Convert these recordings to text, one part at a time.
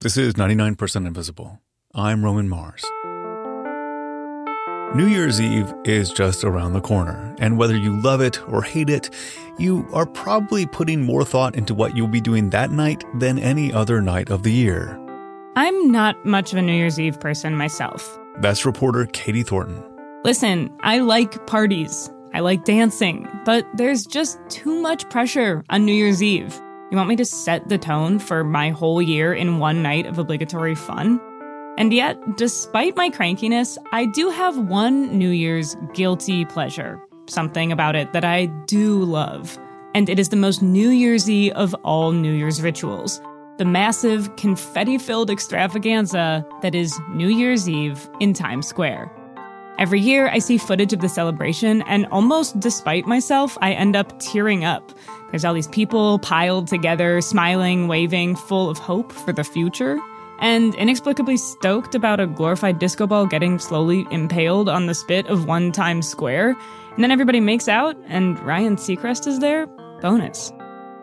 This is 99% Invisible. I'm Roman Mars. New Year's Eve is just around the corner, and whether you love it or hate it, you are probably putting more thought into what you'll be doing that night than any other night of the year. I'm not much of a New Year's Eve person myself. That's reporter Katie Thornton. Listen, I like parties. I like dancing, but there's just too much pressure on New Year's Eve. You want me to set the tone for my whole year in one night of obligatory fun? And yet, despite my crankiness, I do have one New Year's guilty pleasure. Something about it that I do love. And it is the most New Year's-y of all New Year's rituals. The massive, confetti-filled extravaganza that is New Year's Eve in Times Square. Every year, I see footage of the celebration, and almost despite myself, I end up tearing up. There's all these people piled together, smiling, waving, full of hope for the future, and inexplicably stoked about a glorified disco ball getting slowly impaled on the spit of one Times Square. And then everybody makes out, and Ryan Seacrest is there. Bonus.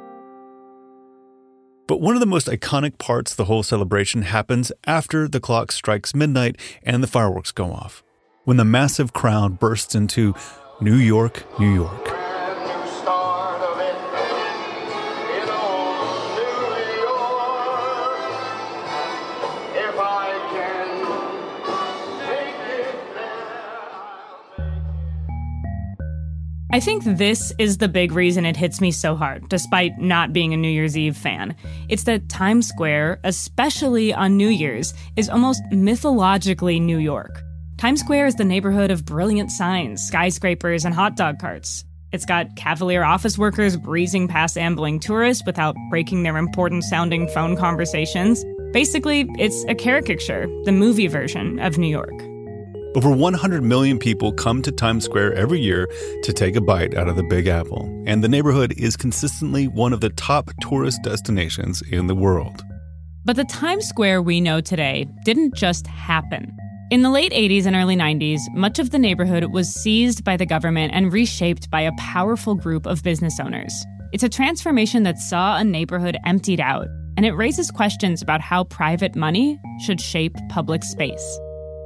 But one of the most iconic parts of the whole celebration happens after the clock strikes midnight and the fireworks go off. When the massive crowd bursts into New York, New York. I think this is the big reason it hits me so hard, despite not being a New Year's Eve fan. It's that Times Square, especially on New Year's, is almost mythologically New York. Times Square is the neighborhood of brilliant signs, skyscrapers, and hot dog carts. It's got cavalier office workers breezing past ambling tourists without breaking their important-sounding phone conversations. Basically, it's a caricature, the movie version of New York. Over 100 million people come to Times Square every year to take a bite out of the Big Apple, and the neighborhood is consistently one of the top tourist destinations in the world. But the Times Square we know today didn't just happen. In the late 80s and early 90s, much of the neighborhood was seized by the government and reshaped by a powerful group of business owners. It's a transformation that saw a neighborhood emptied out, and it raises questions about how private money should shape public space.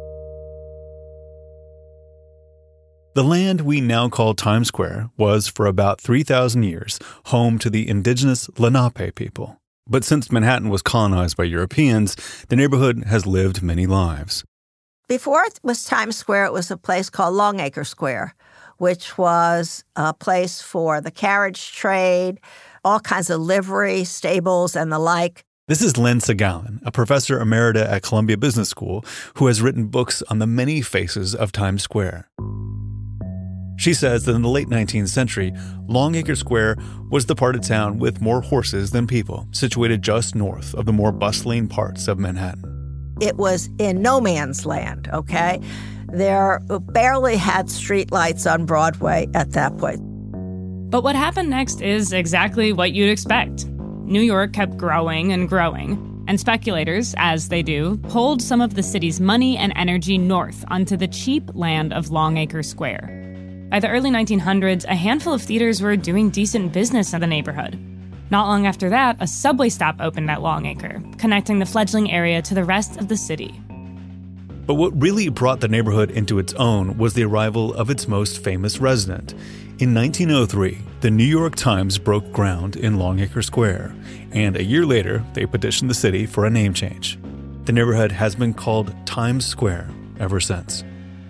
The land we now call Times Square was, for about 3,000 years, home to the indigenous Lenape people. But since Manhattan was colonized by Europeans, the neighborhood has lived many lives. Before it was Times Square, it was a place called Longacre Square, which was a place for the carriage trade, all kinds of livery, stables, and the like. This is Lynn Segalin, a professor emerita at Columbia Business School, who has written books on the many faces of Times Square. She says that in the late 19th century, Longacre Square was the part of town with more horses than people, situated just north of the more bustling parts of Manhattan. It was in no man's land, okay? There barely had streetlights on Broadway at that point. But what happened next is exactly what you'd expect. New York kept growing and growing, and speculators, as they do, pulled some of the city's money and energy north onto the cheap land of Longacre Square. By the early 1900s, a handful of theaters were doing decent business in the neighborhood. Not long after that, a subway stop opened at Longacre, connecting the fledgling area to the rest of the city. But what really brought the neighborhood into its own was the arrival of its most famous resident. In 1903, the New York Times broke ground in Longacre Square, and a year later, they petitioned the city for a name change. The neighborhood has been called Times Square ever since.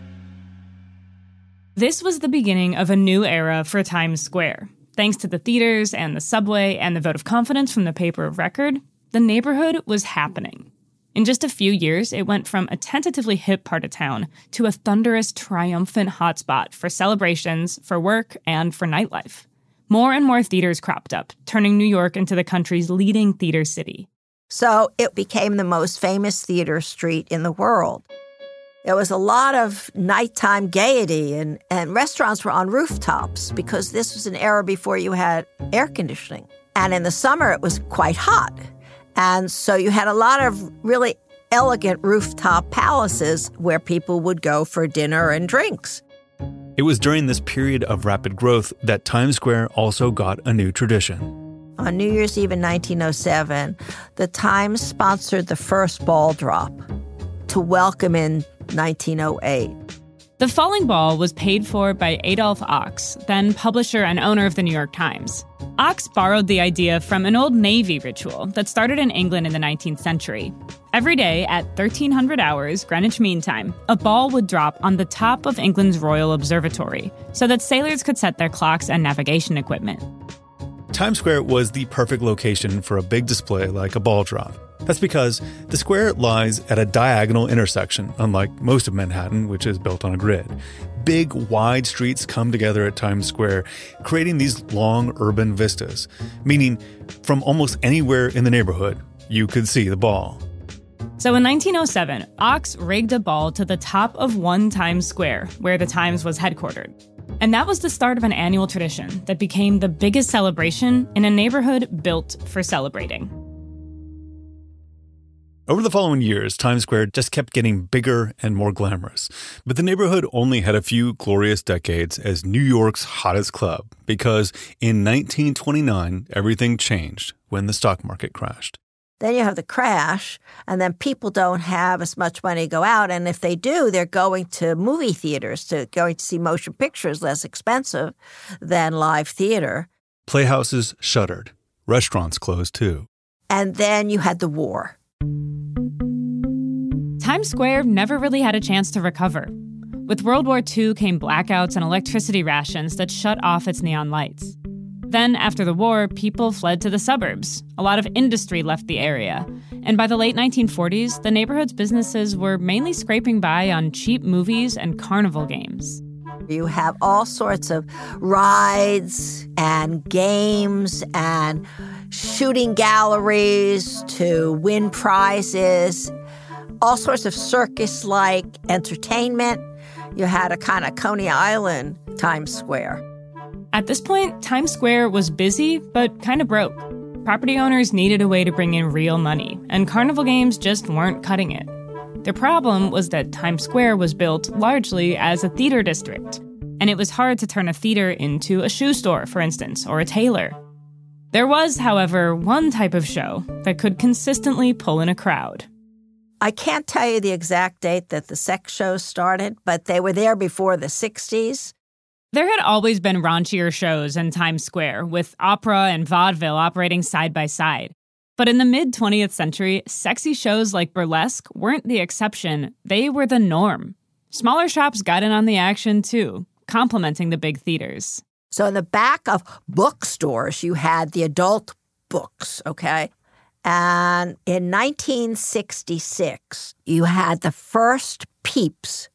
This was the beginning of a new era for Times Square. Thanks to the theaters and the subway and the vote of confidence from the paper of record, the neighborhood was happening. In just a few years, it went from a tentatively hip part of town to a thunderous, triumphant hotspot for celebrations, for work, and for nightlife. More and more theaters cropped up, turning New York into the country's leading theater city. So it became the most famous theater street in the world. There was a lot of nighttime gaiety, and restaurants were on rooftops because this was an era before you had air conditioning. And in the summer, it was quite hot. And so you had a lot of really elegant rooftop palaces where people would go for dinner and drinks. It was during this period of rapid growth that Times Square also got a new tradition. On New Year's Eve in 1907, the Times sponsored the first ball drop to welcome in 1908. The falling ball was paid for by Adolph Ochs, then publisher and owner of the New York Times. Ochs borrowed the idea from an old Navy ritual that started in England in the 19th century. Every day at 1300 hours Greenwich Mean Time, a ball would drop on the top of England's Royal Observatory so that sailors could set their clocks and navigation equipment. Times Square was the perfect location for a big display like a ball drop. That's because the square lies at a diagonal intersection, unlike most of Manhattan, which is built on a grid. Big, wide streets come together at Times Square, creating these long urban vistas, meaning from almost anywhere in the neighborhood, you could see the ball. So in 1907, Ochs rigged a ball to the top of One Times Square, where the Times was headquartered. And that was the start of an annual tradition that became the biggest celebration in a neighborhood built for celebrating. Over the following years, Times Square just kept getting bigger and more glamorous. But the neighborhood only had a few glorious decades as New York's hottest club, because in 1929, everything changed when the stock market crashed. Then you have the crash, and then people don't have as much money to go out. And if they do, they're going to movie theaters, going to see motion pictures, less expensive than live theater. Playhouses shuttered. Restaurants closed too. And then you had the war. Times Square never really had a chance to recover. With World War II came blackouts and electricity rations that shut off its neon lights. Then, after the war, people fled to the suburbs. A lot of industry left the area. And by the late 1940s, the neighborhood's businesses were mainly scraping by on cheap movies and carnival games. You have all sorts of rides and games and shooting galleries to win prizes, all sorts of circus-like entertainment. You had a kind of Coney Island Times Square. At this point, Times Square was busy, but kind of broke. Property owners needed a way to bring in real money, and carnival games just weren't cutting it. The problem was that Times Square was built largely as a theater district, and it was hard to turn a theater into a shoe store, for instance, or a tailor. There was, however, one type of show that could consistently pull in a crowd. I can't tell you the exact date that the sex shows started, but they were there before the 60s. There had always been raunchier shows in Times Square, with opera and vaudeville operating side by side. But in the mid-20th century, sexy shows like burlesque weren't the exception, they were the norm. Smaller shops got in on the action too, complementing the big theaters. So in the back of bookstores, you had the adult books, okay? And in 1966, you had the first Peeps,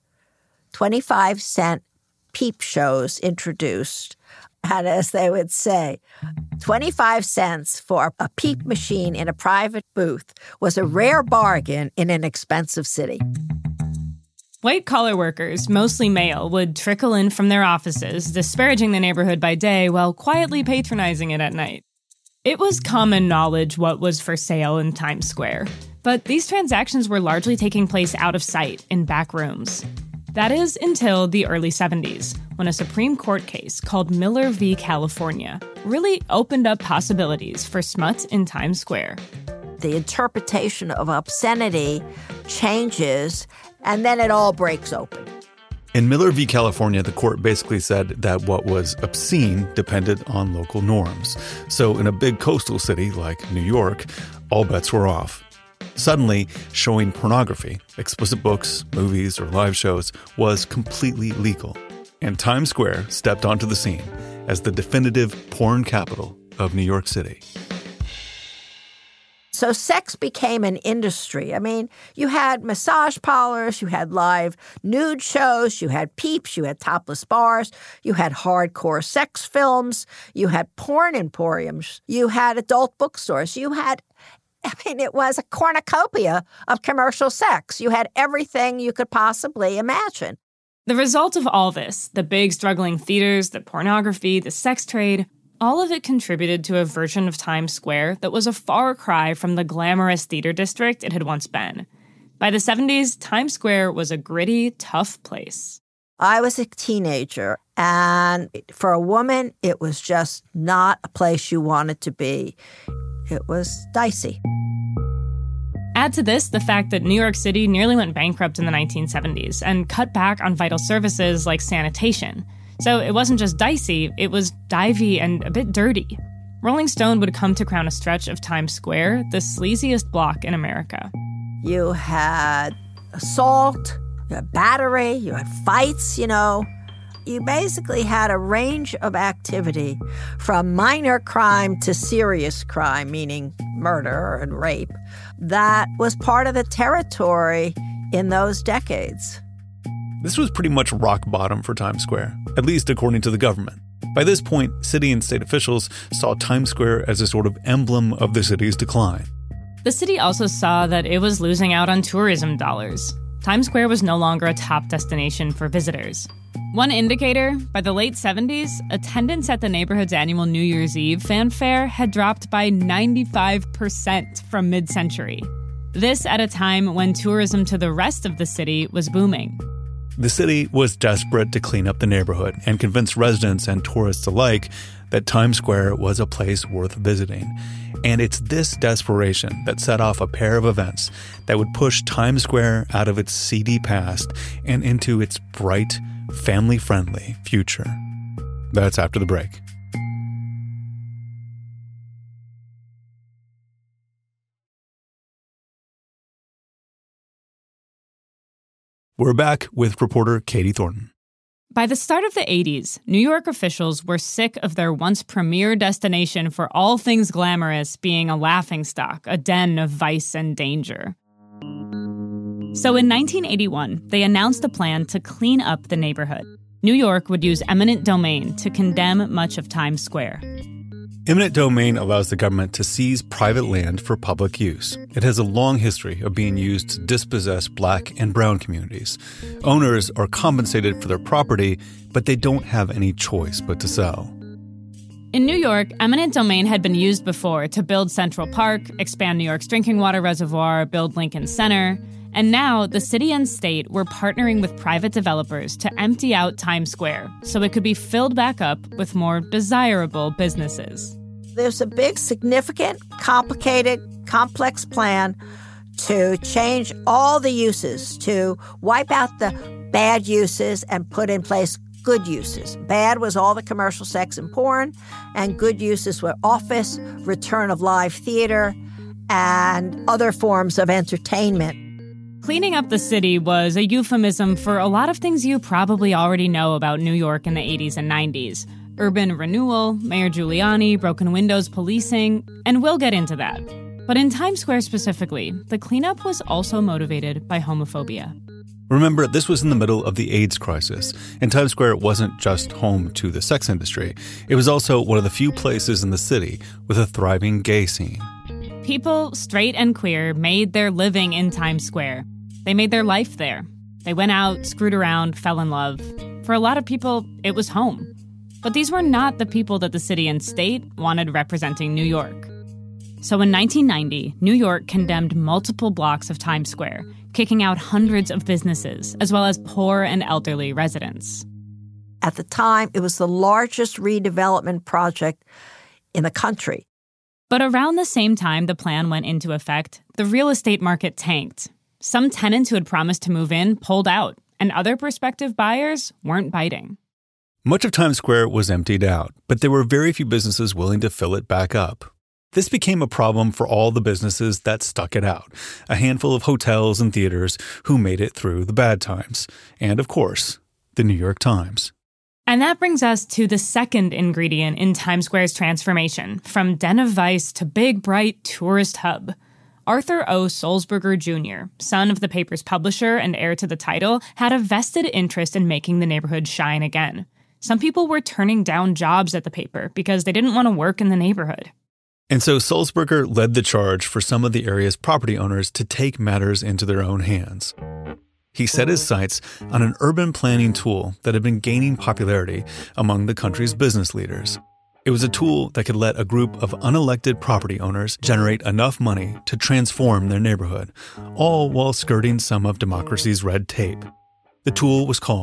25-cent peep shows introduced. And as they would say, 25 cents for a peep machine in a private booth was a rare bargain in an expensive city. White-collar workers, mostly male, would trickle in from their offices, disparaging the neighborhood by day while quietly patronizing it at night. It was common knowledge what was for sale in Times Square, but these transactions were largely taking place out of sight in back rooms. That is until the early 70s, when a Supreme Court case called Miller v. California really opened up possibilities for smut in Times Square. The interpretation of obscenity changes, and then it all breaks open. In Miller v. California, the court basically said that what was obscene depended on local norms. So in a big coastal city like New York, all bets were off. Suddenly, showing pornography, explicit books, movies, or live shows was completely legal. And Times Square stepped onto the scene as the definitive porn capital of New York City. So sex became an industry. I mean, you had massage parlors, you had live nude shows, you had peeps, you had topless bars, you had hardcore sex films, you had porn emporiums, you had adult bookstores, it was a cornucopia of commercial sex. You had everything you could possibly imagine. The result of all this, the big struggling theaters, the pornography, the sex trade, all of it contributed to a version of Times Square that was a far cry from the glamorous theater district it had once been. By the 70s, Times Square was a gritty, tough place. I was a teenager, and for a woman, it was just not a place you wanted to be. It was dicey. Add to this the fact that New York City nearly went bankrupt in the 1970s and cut back on vital services like sanitation. So it wasn't just dicey, it was divey and a bit dirty. Rolling Stone would come to crown a stretch of Times Square the sleaziest block in America. You had assault, you had battery, you had fights, You basically had a range of activity from minor crime to serious crime, meaning murder and rape, that was part of the territory in those decades. This was pretty much rock bottom for Times Square, at least according to the government. By this point, city and state officials saw Times Square as a sort of emblem of the city's decline. The city also saw that it was losing out on tourism dollars. Times Square was no longer a top destination for visitors. One indicator, by the late 70s, attendance at the neighborhood's annual New Year's Eve fanfare had dropped by 95% from mid-century. This at a time when tourism to the rest of the city was booming. The city was desperate to clean up the neighborhood and convince residents and tourists alike that Times Square was a place worth visiting. And it's this desperation that set off a pair of events that would push Times Square out of its seedy past and into its bright, family-friendly future. That's after the break. We're back with reporter Katie Thornton. By the start of the 80s, New York officials were sick of their once premier destination for all things glamorous being a laughingstock, a den of vice and danger. So in 1981, they announced a plan to clean up the neighborhood. New York would use eminent domain to condemn much of Times Square. Eminent domain allows the government to seize private land for public use. It has a long history of being used to dispossess Black and brown communities. Owners are compensated for their property, but they don't have any choice but to sell. In New York, eminent domain had been used before to build Central Park, expand New York's drinking water reservoir, build Lincoln Center. And now the city and state were partnering with private developers to empty out Times Square so it could be filled back up with more desirable businesses. There's a big, significant, complicated, complex plan to change all the uses, to wipe out the bad uses and put in place good uses. Bad was all the commercial sex and porn, and good uses were office, return of live theater, and other forms of entertainment. Cleaning up the city was a euphemism for a lot of things you probably already know about New York in the 80s and 90s. Urban renewal, Mayor Giuliani, broken windows policing, and we'll get into that. But in Times Square specifically, the cleanup was also motivated by homophobia. Remember, this was in the middle of the AIDS crisis, and Times Square wasn't just home to the sex industry. It was also one of the few places in the city with a thriving gay scene. People, straight and queer, made their living in Times Square. They made their life there. They went out, screwed around, fell in love. For a lot of people, it was home. But these were not the people that the city and state wanted representing New York. So in 1990, New York condemned multiple blocks of Times Square, kicking out hundreds of businesses, as well as poor and elderly residents. At the time, it was the largest redevelopment project in the country. But around the same time the plan went into effect, the real estate market tanked. Some tenants who had promised to move in pulled out, and other prospective buyers weren't biting. Much of Times Square was emptied out, but there were very few businesses willing to fill it back up. This became a problem for all the businesses that stuck it out, a handful of hotels and theaters who made it through the bad times, and of course, the New York Times. And that brings us to the second ingredient in Times Square's transformation, from den of vice to big, bright tourist hub. Arthur O. Sulzberger Jr., son of the paper's publisher and heir to the title, had a vested interest in making the neighborhood shine again. Some people were turning down jobs at the paper because they didn't want to work in the neighborhood. And so Sulzberger led the charge for some of the area's property owners to take matters into their own hands. He set his sights on an urban planning tool that had been gaining popularity among the country's business leaders. It was a tool that could let a group of unelected property owners generate enough money to transform their neighborhood, all while skirting some of democracy's red tape. The tool was called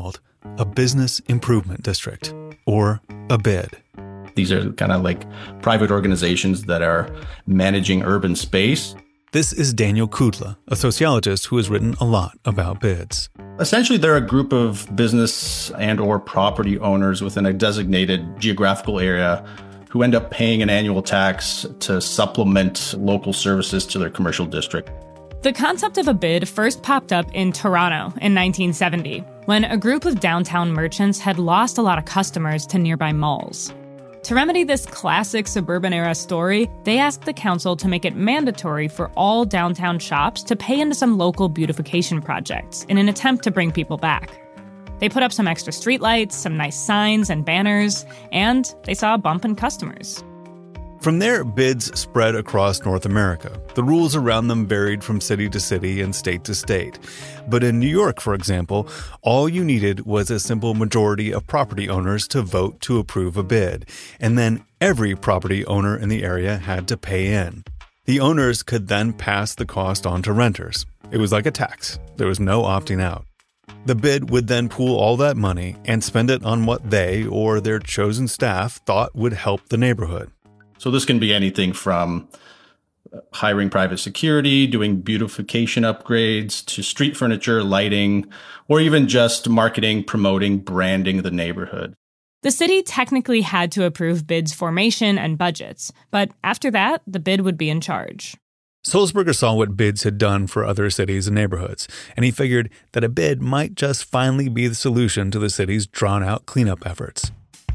a business improvement district, or a BID. These are kind of like private organizations that are managing urban space. This is Daniel Kudla, a sociologist who has written a lot about BIDs. Essentially, they're a group of business and or property owners within a designated geographical area who end up paying an annual tax to supplement local services to their commercial district. The concept of a BID first popped up in Toronto in 1970, when a group of downtown merchants had lost a lot of customers to nearby malls. To remedy this classic suburban-era story, they asked the council to make it mandatory for all downtown shops to pay into some local beautification projects in an attempt to bring people back. They put up some extra streetlights, some nice signs and banners, and they saw a bump in customers. From there, BIDs spread across North America. The rules around them varied from city to city and state to state. But in New York, for example, all you needed was a simple majority of property owners to vote to approve a BID, and then every property owner in the area had to pay in. The owners could then pass the cost on to renters. It was like a tax. There was no opting out. The BID would then pool all that money and spend it on what they or their chosen staff thought would help the neighborhood. So this can be anything from hiring private security, doing beautification upgrades, to street furniture, lighting, or even just marketing, promoting, branding the neighborhood. The city technically had to approve BID's formation and budgets, but after that, the BID would be in charge. Sulzberger saw what BIDs had done for other cities and neighborhoods, and he figured that a BID might just finally be the solution to the city's drawn-out cleanup efforts.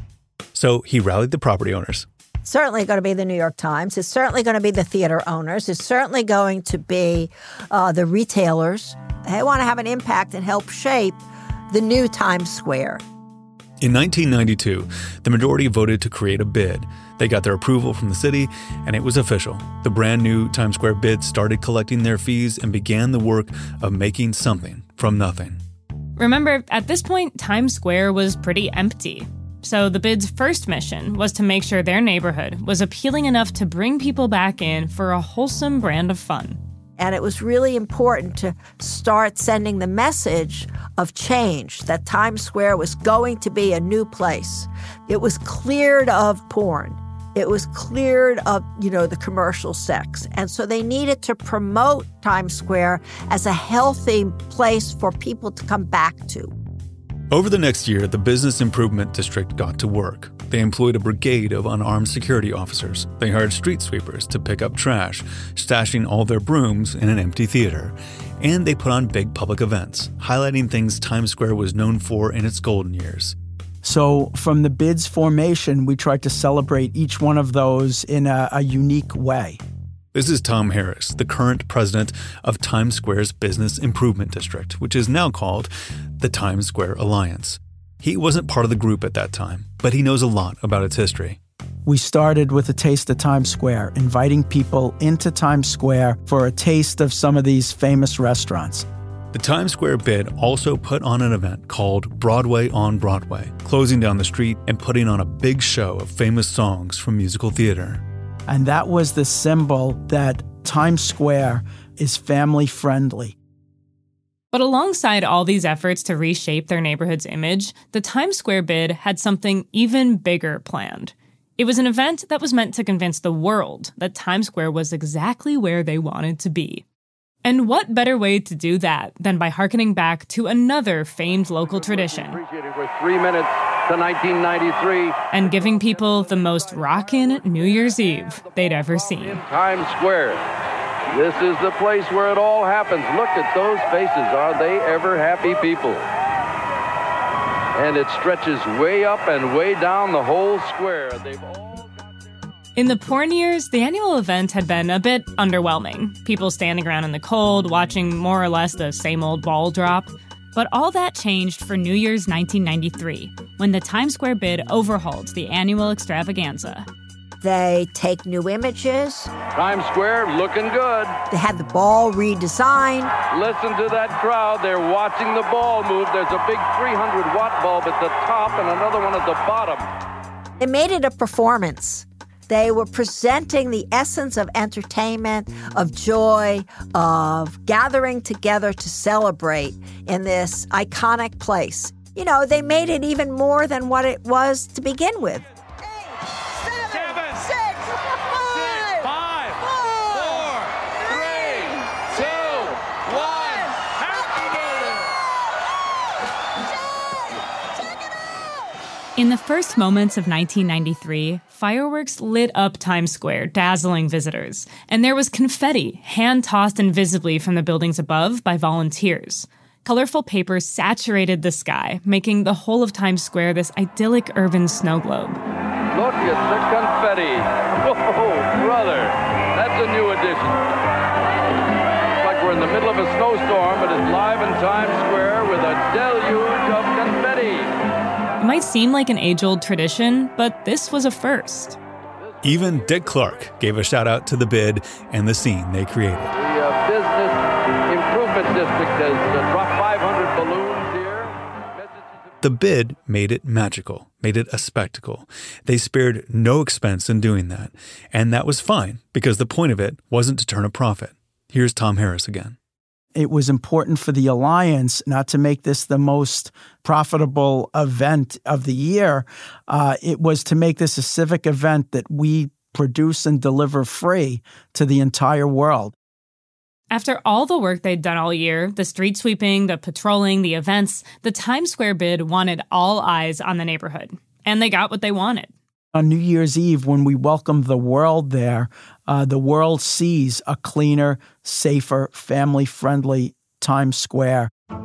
So he rallied the property owners. It's certainly going to be the New York Times. It's certainly going to be the theater owners. It's certainly going to be the retailers. They want to have an impact and help shape the new Times Square. In 1992, the majority voted to create a BID. They got their approval from the city, and it was official. The brand new Times Square BID started collecting their fees and began the work of making something from nothing. Remember, at this point, Times Square was pretty empty. So the BID's first mission was to make sure their neighborhood was appealing enough to bring people back in for a wholesome brand of fun. And it was really important to start sending the message of change, that Times Square was going to be a new place. It was cleared of porn. It was cleared of, the commercial sex. And so they needed to promote Times Square as a healthy place for people to come back to. Over the next year, the Business Improvement District got to work. They employed a brigade of unarmed security officers. They hired street sweepers to pick up trash, stashing all their brooms in an empty theater. And they put on big public events, highlighting things Times Square was known for in its golden years. So from the BID's formation, we tried to celebrate each one of those in a unique way. This is Tom Harris, the current president of Times Square's Business Improvement District, which is now called the Times Square Alliance. He wasn't part of the group at that time, but he knows a lot about its history. We started with a taste of Times Square, inviting people into Times Square for a taste of some of these famous restaurants. The Times Square BID also put on an event called Broadway on Broadway, closing down the street and putting on a big show of famous songs from musical theater. And that was the symbol that Times Square is family-friendly. But alongside all these efforts to reshape their neighborhood's image, the Times Square BID had something even bigger planned. It was an event that was meant to convince the world that Times Square was exactly where they wanted to be. And what better way to do that than by hearkening back to another famed local tradition? Appreciated with 3 minutes to 1993. And giving people the most rockin' New Year's Eve they'd ever seen. In Times Square. This is the place where it all happens. Look at those faces. Are they ever happy people? And it stretches way up and way down the whole square. In the porn years, the annual event had been a bit underwhelming. People standing around in the cold, watching more or less the same old ball drop. But all that changed for New Year's 1993, when the Times Square BID overhauled the annual extravaganza. They take new images. Times Square looking good. They had the ball redesigned. Listen to that crowd. They're watching the ball move. There's a big 300-watt bulb at the top and another one at the bottom. They made it a performance. They were presenting the essence of entertainment, of joy, of gathering together to celebrate in this iconic place. you know, they made it even more than what it was to begin with. 8, 7, 6, 5, 4, 3, 2, 1. Happy New Year! In the first moments of 1993, fireworks lit up Times Square, dazzling visitors. And there was confetti, hand-tossed invisibly from the buildings above by volunteers. Colorful paper saturated the sky, making the whole of Times Square this idyllic urban snow globe. Look at the confetti. Oh, brother, that's a new addition. It's like we're in the middle of a snowstorm, but it's live in Times Square with a deluge of confetti. It might seem like an age-old tradition, but this was a first. Even Dick Clark gave a shout-out to the bid and the scene they created. The business improvement district has dropped 500 balloons here. The bid made it magical, made it a spectacle. They spared no expense in doing that. And that was fine, because the point of it wasn't to turn a profit. Here's Tom Harris again. It was important for the Alliance not to make this the most profitable event of the year. It was to make this a civic event that we produce and deliver free to the entire world. After all the work they'd done all year, the street sweeping, the patrolling, the events, the Times Square bid wanted all eyes on the neighborhood. And they got what they wanted. On New Year's Eve, when we welcomed the world there, the world sees a cleaner, safer, family-friendly Times Square.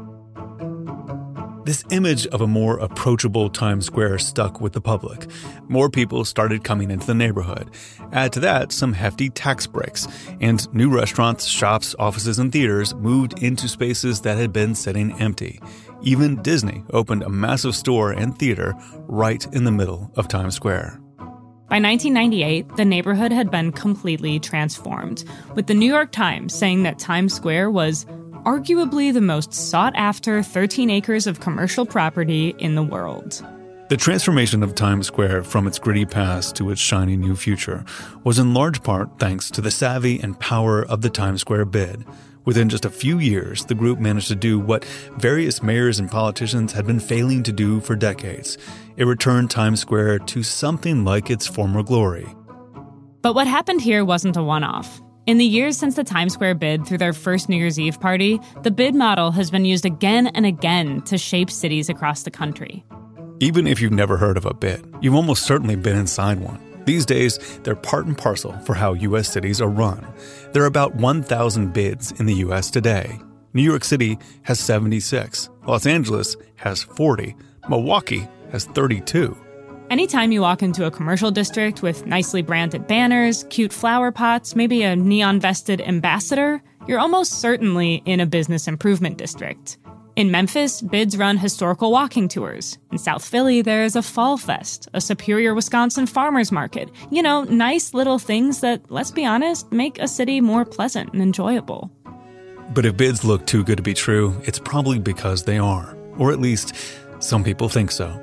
This image of a more approachable Times Square stuck with the public. More people started coming into the neighborhood. Add to that some hefty tax breaks, and new restaurants, shops, offices, and theaters moved into spaces that had been sitting empty. Even Disney opened a massive store and theater right in the middle of Times Square. By 1998, the neighborhood had been completely transformed, with the New York Times saying that Times Square was arguably the most sought-after 13 acres of commercial property in the world. The transformation of Times Square from its gritty past to its shiny new future was in large part thanks to the savvy and power of the Times Square bid. Within just a few years, the group managed to do what various mayors and politicians had been failing to do for decades. It returned Times Square to something like its former glory. But what happened here wasn't a one-off. In the years since the Times Square bid threw their first New Year's Eve party, the bid model has been used again and again to shape cities across the country. Even if you've never heard of a bid, you've almost certainly been inside one. These days, they're part and parcel for how U.S. cities are run. There are about 1,000 bids in the U.S. today. New York City has 76. Los Angeles has 40. Milwaukee has 32. Anytime you walk into a commercial district with nicely branded banners, cute flower pots, maybe a neon-vested ambassador, you're almost certainly in a business improvement district. In Memphis, bids run historical walking tours. In South Philly, there's a Fall Fest, a Superior, Wisconsin farmers market. You know, nice little things that, let's be honest, make a city more pleasant and enjoyable. But if bids look too good to be true, it's probably because they are. Or at least, some people think so.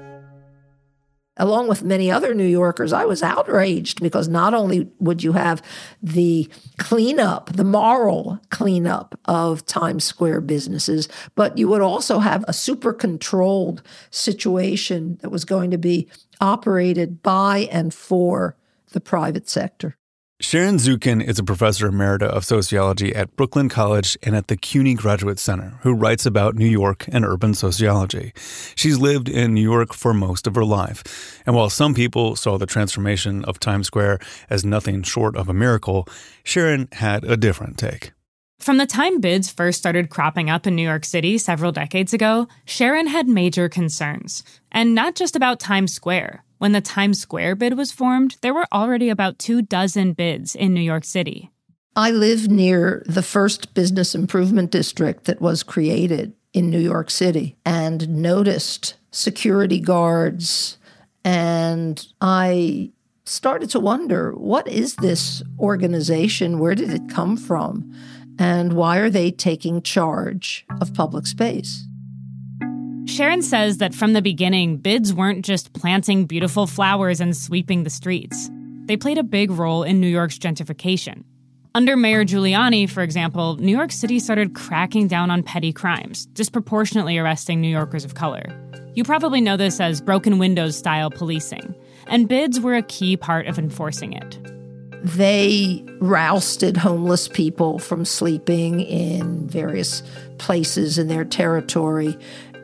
Along with many other New Yorkers, I was outraged because not only would you have the cleanup, the moral cleanup of Times Square businesses, but you would also have a super controlled situation that was going to be operated by and for the private sector. Sharon Zukin is a professor emerita of sociology at Brooklyn College and at the CUNY Graduate Center, who writes about New York and urban sociology. She's lived in New York for most of her life. And while some people saw the transformation of Times Square as nothing short of a miracle, Sharon had a different take. From the time bids first started cropping up in New York City several decades ago, Sharon had major concerns. And not just about Times Square. When the Times Square bid was formed, there were already about 24 bids in New York City. I live near the first business improvement district that was created in New York City and noticed security guards. And I started to wonder, what is this organization? Where did it come from? And why are they taking charge of public space? Sharon says that from the beginning, bids weren't just planting beautiful flowers and sweeping the streets. They played a big role in New York's gentrification. Under Mayor Giuliani, for example, New York City started cracking down on petty crimes, disproportionately arresting New Yorkers of color. You probably know this as broken windows-style policing, and bids were a key part of enforcing it. They rousted homeless people from sleeping in various places in their territory,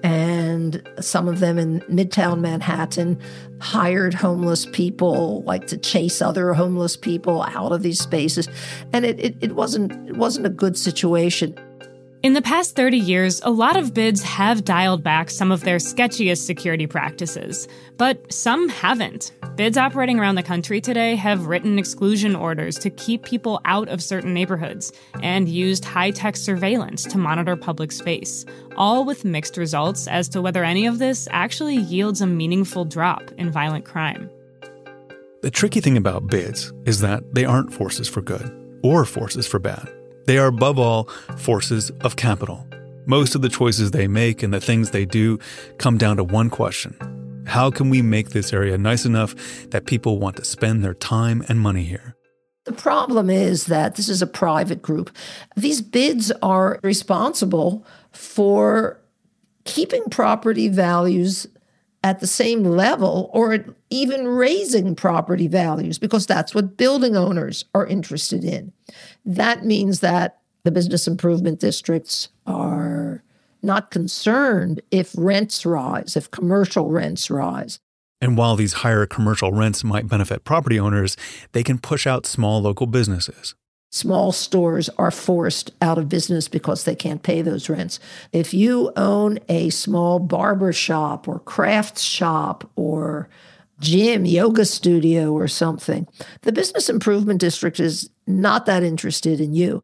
and some of them in Midtown Manhattan hired homeless people, like to chase other homeless people out of these spaces. And it wasn't a good situation. In the past 30 years, a lot of bids have dialed back some of their sketchiest security practices, but some haven't. Bids operating around the country today have written exclusion orders to keep people out of certain neighborhoods and used high-tech surveillance to monitor public space, all with mixed results as to whether any of this actually yields a meaningful drop in violent crime. The tricky thing about bids is that they aren't forces for good or forces for bad. They are, above all, forces of capital. Most of the choices they make and the things they do come down to one question. How can we make this area nice enough that people want to spend their time and money here? The problem is that this is a private group. These bids are responsible for keeping property values at the same level or even raising property values, because that's what building owners are interested in. That means that the business improvement districts are not concerned if rents rise, if commercial rents rise. And while these higher commercial rents might benefit property owners, they can push out small local businesses. Small stores are forced out of business because they can't pay those rents. If you own a small barber shop or crafts shop or gym, yoga studio or something, the business improvement district is not that interested in you.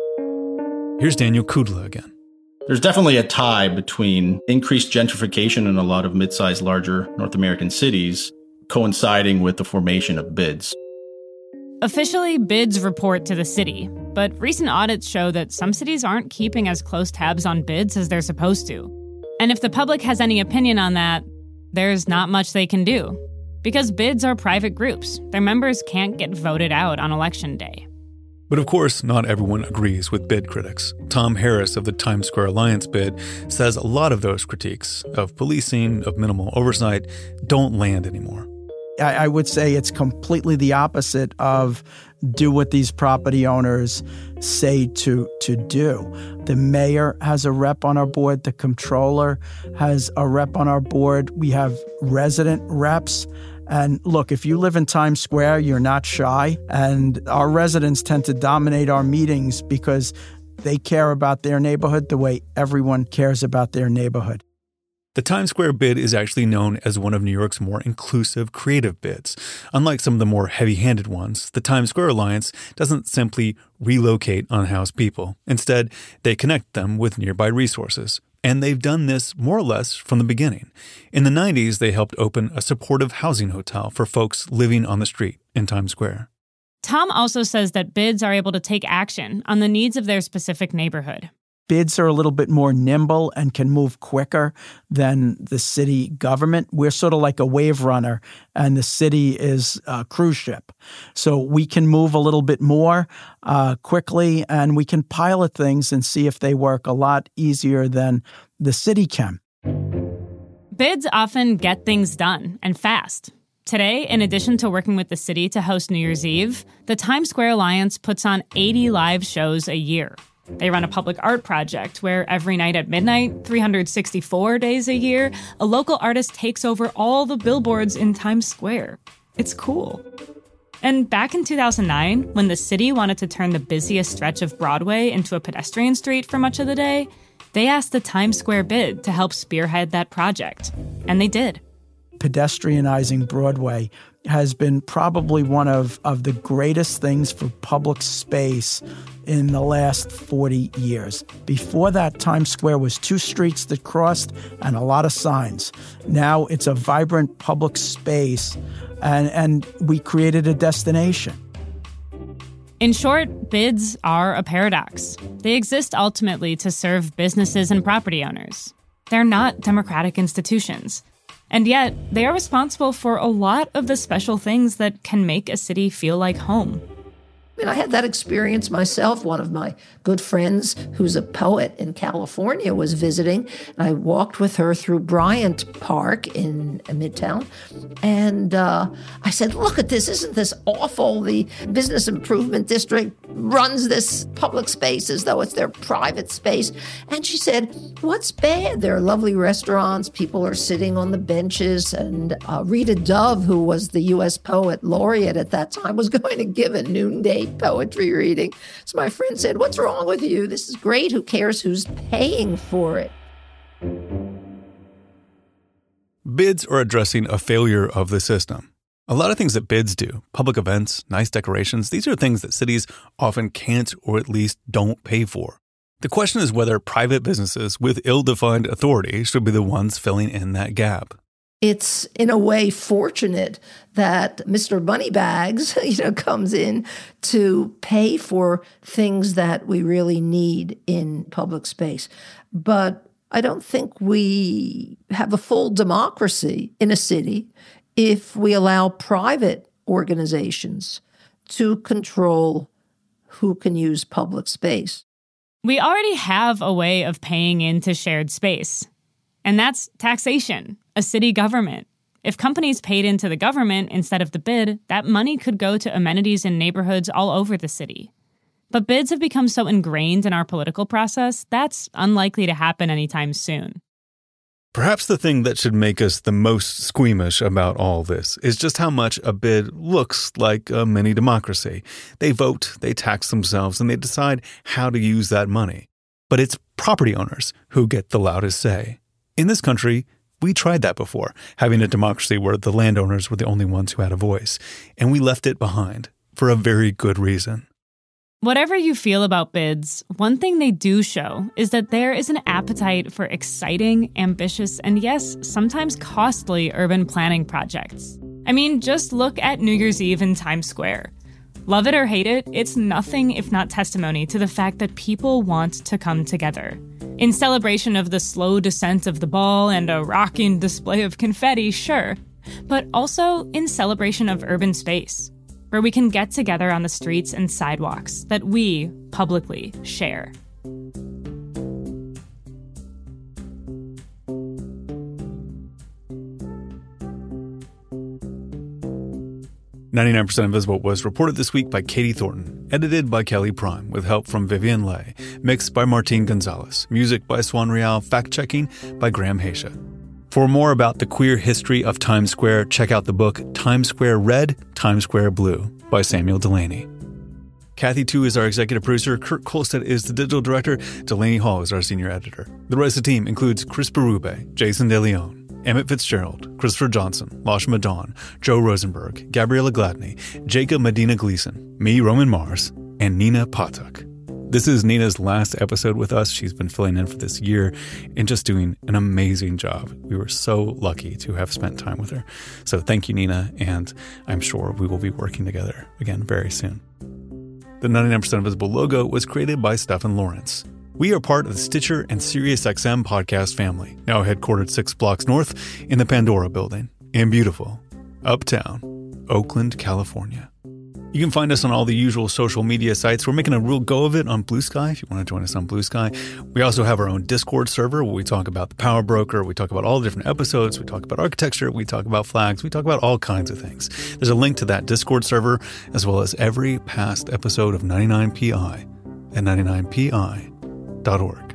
Here's Daniel Kudla again. There's definitely a tie between increased gentrification in a lot of mid-sized, larger North American cities coinciding with the formation of bids. Officially, bids report to the city, but recent audits show that some cities aren't keeping as close tabs on bids as they're supposed to. And if the public has any opinion on that, there's not much they can do. Because bids are private groups, their members can't get voted out on election day. But of course, not everyone agrees with bid critics. Tom Harris of the Times Square Alliance bid says a lot of those critiques of policing, of minimal oversight, don't land anymore. I would say it's completely the opposite of do what these property owners say to do. The mayor has a rep on our board. The comptroller has a rep on our board. We have resident reps. And look, if you live in Times Square, you're not shy. And our residents tend to dominate our meetings because they care about their neighborhood the way everyone cares about their neighborhood. The Times Square bid is actually known as one of New York's more inclusive, creative bids. Unlike some of the more heavy-handed ones, the Times Square Alliance doesn't simply relocate unhoused people. Instead, they connect them with nearby resources. And they've done this more or less from the beginning. In the 90s, they helped open a supportive housing hotel for folks living on the street in Times Square. Tom also says that bids are able to take action on the needs of their specific neighborhood. Bids are a little bit more nimble and can move quicker than the city government. We're sort of like a wave runner, and the city is a cruise ship. So we can move a little bit more quickly, and we can pilot things and see if they work a lot easier than the city can. Bids often get things done, and fast. Today, in addition to working with the city to host New Year's Eve, the Times Square Alliance puts on 80 live shows a year. They run a public art project where every night at midnight, 364 days a year, a local artist takes over all the billboards in Times Square. It's cool. And back in 2009, when the city wanted to turn the busiest stretch of Broadway into a pedestrian street for much of the day, they asked the Times Square bid to help spearhead that project. And they did. Pedestrianizing Broadway has been probably one of the greatest things for public space in the last 40 years. Before that, Times Square was 2 streets that crossed and a lot of signs. Now it's a vibrant public space, and we created a destination. In short, bids are a paradox. They exist ultimately to serve businesses and property owners. They're not democratic institutions. And yet, they are responsible for a lot of the special things that can make a city feel like home. I mean, I had that experience myself. One of my good friends, who's a poet in California, was visiting. And I walked with her through Bryant Park in Midtown. And I said, look at this. Isn't this awful? The Business Improvement District runs this public space as though it's their private space. And she said, what's bad? There are lovely restaurants. People are sitting on the benches. And Rita Dove, who was the U.S. Poet Laureate at that time, was going to give a noonday poetry reading. So my friend said, what's wrong with you? This is great. Who cares who's paying for it? Bids are addressing a failure of the system. A lot of things that bids do, public events, nice decorations, these are things that cities often can't or at least don't pay for. The question is whether private businesses with ill-defined authority should be the ones filling in that gap. It's in a way fortunate that Mr. Moneybags, comes in to pay for things that we really need in public space. But I don't think we have a full democracy in a city if we allow private organizations to control who can use public space. We already have a way of paying into shared space, and that's taxation, a city government. If companies paid into the government instead of the bid, that money could go to amenities in neighborhoods all over the city. But bids have become so ingrained in our political process, that's unlikely to happen anytime soon. Perhaps the thing that should make us the most squeamish about all this is just how much a bid looks like a mini democracy. They vote, they tax themselves, and they decide how to use that money. But it's property owners who get the loudest say. In this country, we tried that before, having a democracy where the landowners were the only ones who had a voice, and we left it behind for a very good reason. Whatever you feel about bids, one thing they do show is that there is an appetite for exciting, ambitious, and yes, sometimes costly urban planning projects. I mean, just look at New Year's Eve in Times Square. Love it or hate it, it's nothing if not testimony to the fact that people want to come together. In celebration of the slow descent of the ball and a rocking display of confetti, sure, but also in celebration of urban space, where we can get together on the streets and sidewalks that we publicly share. "99% Invisible" was reported this week by Katie Thornton, edited by Kelly Prime, with help from Vivian Leigh, mixed by Martin Gonzalez, music by Swan Real, fact-checking by Graham Haisha. For more about the queer history of Times Square, check out the book Times Square Red, Times Square Blue by Samuel Delaney. Kathy Tu is our executive producer, Kurt Kolstedt is the digital director, Delaney Hall is our senior editor. The rest of the team includes Chris Berube, Jason DeLeon, Emmett Fitzgerald, Christopher Johnson, Lashma Dawn, Joe Rosenberg, Gabriella Gladney, Jacob Medina Gleason, me, Roman Mars, and Nina Patuk. This is Nina's last episode with us. She's been filling in for this year and just doing an amazing job. We were so lucky to have spent time with her. So thank you, Nina, and I'm sure we will be working together again very soon. The 99% Invisible logo was created by Stephen Lawrence. We are part of the Stitcher and SiriusXM podcast family, now headquartered 6 blocks north in the Pandora building in beautiful, uptown, Oakland, California. You can find us on all the usual social media sites. We're making a real go of it on Blue Sky, if you want to join us on Blue Sky. We also have our own Discord server where we talk about the Power Broker, we talk about all the different episodes, we talk about architecture, we talk about flags, we talk about all kinds of things. There's a link to that Discord server, as well as every past episode of 99PI at 99pi.org.